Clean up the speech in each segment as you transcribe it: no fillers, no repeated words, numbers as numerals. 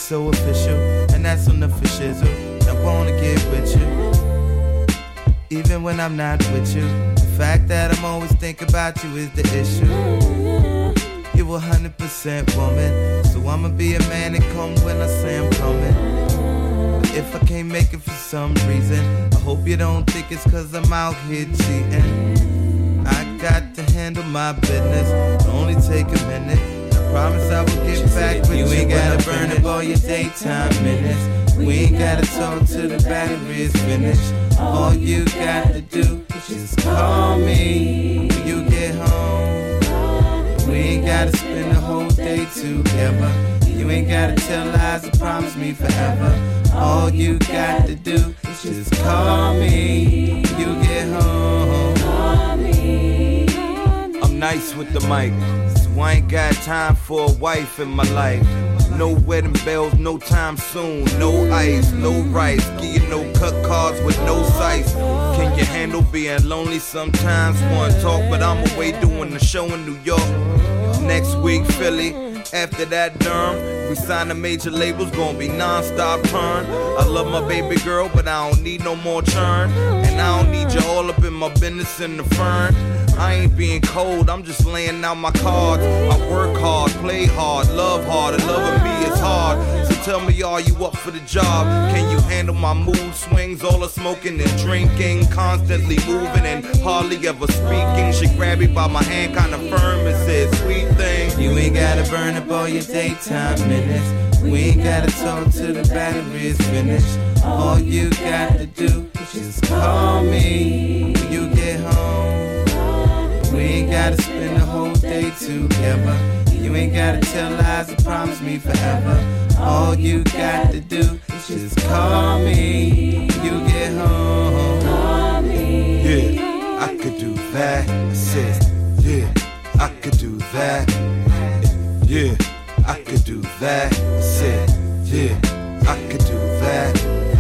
so official, and that's on the for shizzle. I wanna get with you, even when I'm not with you. The fact that I'm always thinking about you is the issue. You 100% woman, so I'ma be a man and come when I say I'm coming. But if I can't make it for some reason, I hope you don't think it's cause I'm out here cheating. I got to handle my business, it'll only take a minute. I promise I will get back with you. You ain't gotta burn up all your daytime minutes. We ain't gotta talk till the battery is finished. All you gotta do is just call me when you get home. We ain't gotta spend the whole day together. You ain't gotta tell lies and promise me forever. All you got to do is just call me when you get home. I'm nice with the mic, so I ain't got time for a wife in my life. No wedding bells, no time soon. No ice, no rice. Give you no cut cards with no size. Can you handle being lonely sometimes? Wanna talk, but I'm away doing the show in New York. Next week, Philly. After that, Durham. We sign the major labels, gonna be non-stop turn. I love my baby girl, but I don't need no more churn. And I don't need you all up in my business in the fern. I ain't being cold, I'm just laying out my cards. I work hard, play hard, love hard, and loving me is hard. So tell me, are you up for the job? Can you handle my mood swings? All the smoking and drinking, constantly moving and hardly ever speaking. She grab me by my hand kinda firm and said, sweet thing, you ain't gotta burn up all your daytime minutes. We ain't gotta talk till the battery is finished. All you got to do is just call me when you get home. We ain't gotta spend the whole day together. You ain't gotta tell lies and promise me forever. All you got to do is just call me when you get home. Yeah, I could do that. I said, yeah, I could do that. Yeah, I could do that. I said, yeah, I could do that.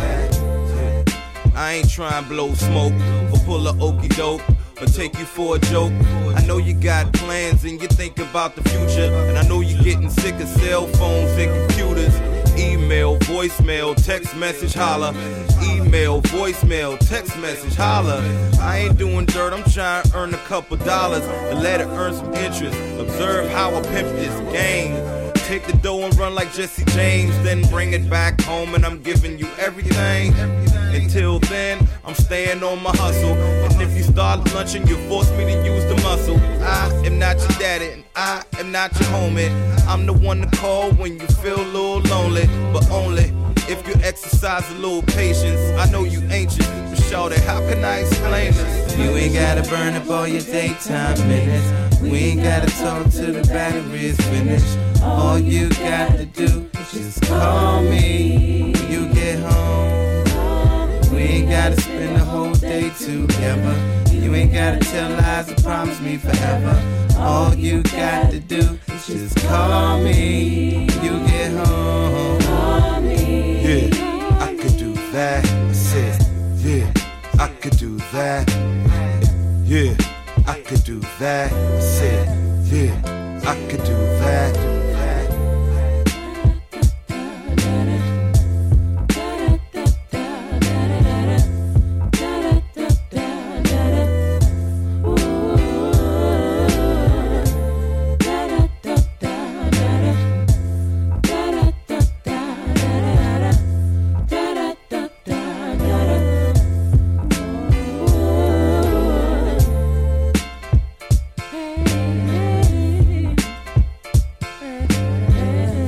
I ain't trying to blow smoke or pull a okie doke or take you for a joke. I know you got plans and you think about the future, and I know you're getting sick of cell phones and computers. Email, voicemail, text message, holla. Email, voicemail, text message, holla. I ain't doing dirt, I'm trying to earn a couple dollars and let it earn some interest. Observe how I pimp this game. Take the dough and run like Jesse James, then bring it back home and I'm giving you everything. Until then, I'm staying on my hustle. And if you start lunching, you force me to use the muscle. I am not your daddy and I am not your homie. I'm the one to call when you feel a little lonely, but only if you exercise a little patience. I know you anxious, but shawty, how can I explain this? You ain't gotta burn up all your daytime minutes. We ain't gotta talk till the battery is finished. All you got to do is just call me when you get home. We ain't gotta spend the whole day together. You ain't gotta tell lies and promise me forever. All you got to do is just call me when you get home. Yeah, I could do that. I said, yeah, I could do that. Yeah, I could do that. I said, yeah, I could do that.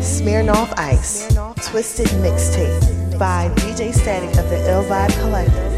Smirnoff Ice, Twisted Mixtape by DJ Static of the Ill Vibe Collective.